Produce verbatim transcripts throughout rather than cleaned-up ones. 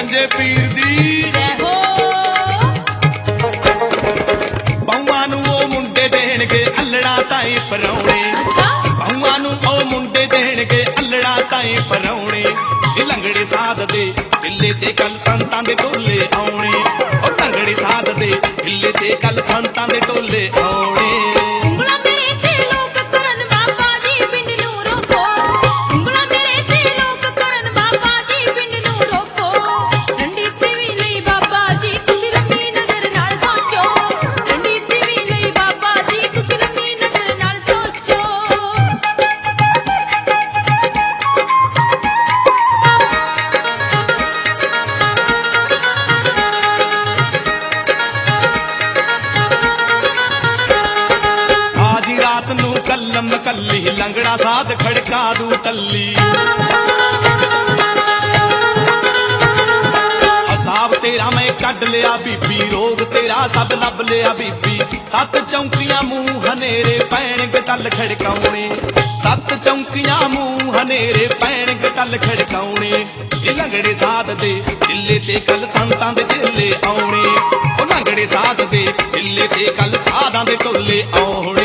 गंजे पीर दी बहुआं नूं ओ मुंडे देणगे अल्लड़ा ताईं परौणे बहुआं नूं ओ मुंडे देणगे अल्लड़ा ताईं परौणे लंगड़े साध दे हिल्ले ते कल संतां दे टोले आउणे ओ लंगड़े साध दे हिल्ले ते कल संतां दे टोले आउणे कल्लम कल्ली लंगड़ा साध खड़का दू तल्ली हिसाब तेरा मैं कड लिया बीबी रोग तेरा सब लब लिया बीबी सत चौंकियां मुंह हनेरे पैण गटल खड़काउने सत चौंकियां मुंह हनेरे पैण गटल खड़काउने लंगड़े साध दे हिल्ले ते कल संतां दे चेले आउणे ओ लंगड़े साध दे हिल्ले ते कल साधां दे टोले आउणे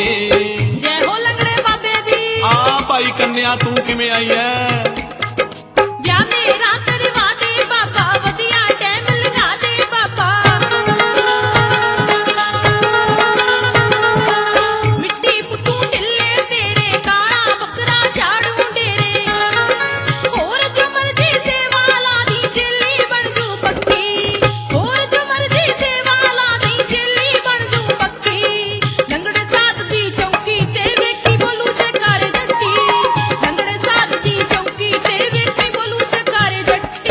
भाई कन्या तू किवें आई है या मेरा करवा दे बाबा वधिया टाइम लगा दे बाबा मिट्टी पुट्टू ढिल्ले तेरे काला बकरा झाड़ू डेरे होर जो मर्जी सेवा ला दी चेली बन जू पक्की होर जो मर्जी सेवा ला दी चेली बन जू पक्की लंगड़े साध दी चौकी ते वेखी बोलू से कर जट्टी लंगड़े साध दी चौकी ते वेखी बोलू से कर जट्टी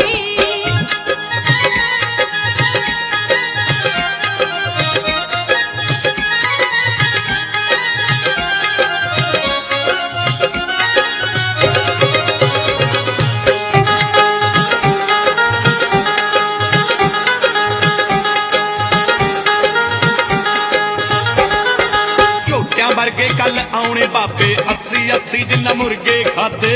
झोटियां वर्गे कल आउणे बाबे अस्सी अस्सी जिन्ना मुर्गे खादे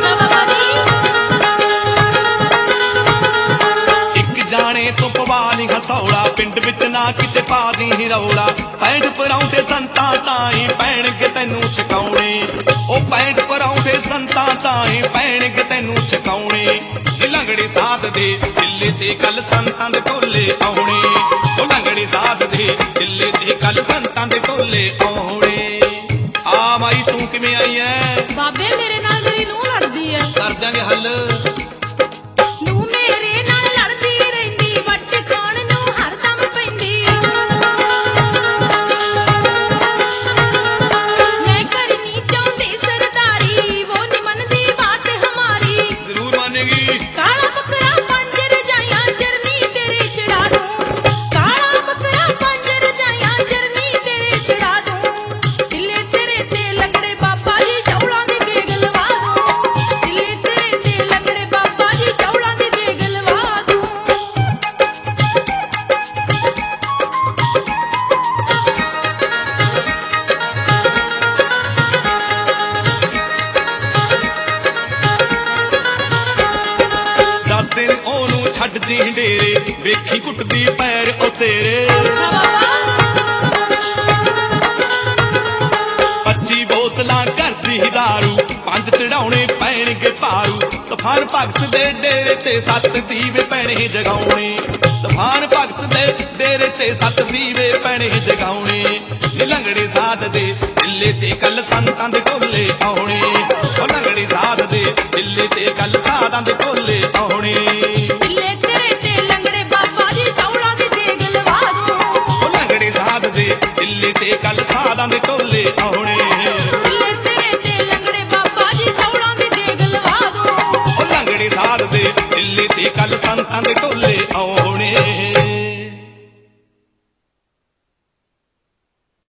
एक जाने तो पवा नहीं हथौड़ा पिंड विच ना किते पा दी ही रौड़ा पैंट पराउंदे संतां ताईं पैणगे तैनूं छकाउने ओ पैंट पराउंदे संतां ताईं पैणगे तैनूं छकाउने लंगड़े साध दे हिल्ले ते कल संतां दे टोले आउणे ओ लंगड़े साध दे हिल्ले ते कल संतां दे टोले आउणे आ माई तू किवें आई है बाबे मेरे नाल मेरी नूं लड़दी है कर देंगे हल नूं मेरे नाल लड़दी रहिंदी वट खाण नूं हरदम पैंदी मैं करनी चाहुंदी सरदारी वो नहीं मनदी बात हमारी जरूर मानेगी काला बकरा पंज रजाइयां चरनी तेरे चढ़ा दूं काला बकरा पंज रजाइयां चरनी तेरे चढ़ा दूं दिले तेरे ते लंगड़े बाबा जी चौलां दी देग लवा दूं दिले तेरे ते लंगड़े बाबा जी चौलां दी देग लवा दूं दस दिन ओनू छड्ड दी डेरे वेखी कुटदी पैर ओ तेरे अच्छा बाबा पच्ची बोतलां करदी दारू पंज चढ़ाउणे पैणगे भारू तूफान भगत दे डेरे ते सत दीवे पैणे जगाउणे तूफान भगत दे डेरे ते सत दीवे पैणे जगाउणे लंगड़े साध दे हिल्ले ते कल संतां दे टोले आउणे ओ लंगड़े साध दे हिल्ले ते कल साधां दे टोले आउणे दिले तेरे ते लंगड़े बाबा जी चौलां दी देग लवा दूं ओ लंगड़े साध दे हिल्ले ते कल साधां दे टोले आउणे दिले तेरे ते लंगड़े बाबा जी चौलां दी देग लवा दूं ओ लंगड़े साध दे हिल्ले ते कल संतां दे टोले आउणे